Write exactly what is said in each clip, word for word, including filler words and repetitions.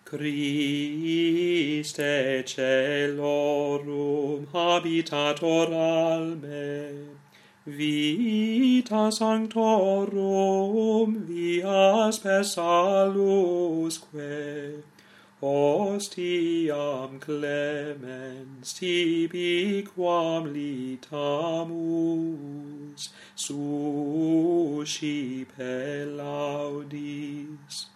Christe celorum habitator alme, vita sanctorum vias per salusque, ostiam clemens tibi quam litamus suscipe laudis.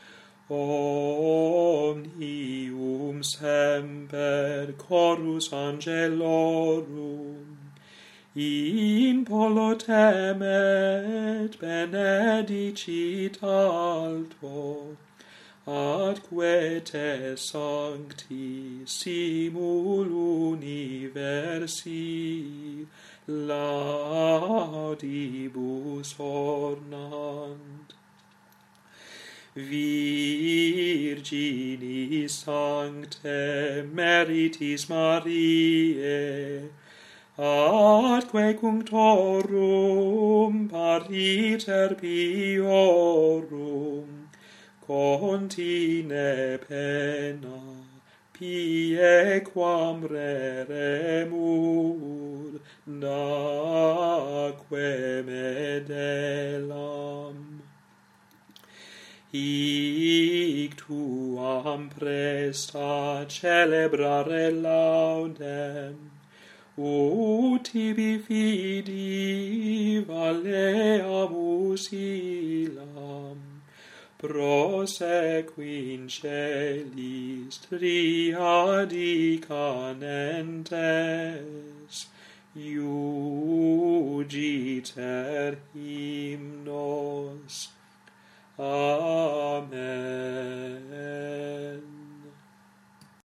Omnium semper chorus angelorum in polo temet benedicit alto, atque te sancti simul universi laudibus ornant. Virginis sancte meritis Mariae, atque cunctorum pariter piorum contine pena pie quam reremur daque medelam. Hic tuam presta celebrare laudem, ut tibi fidi valeamus illam, prosequin celis triadi canentes, iugiter hymnos. Amen.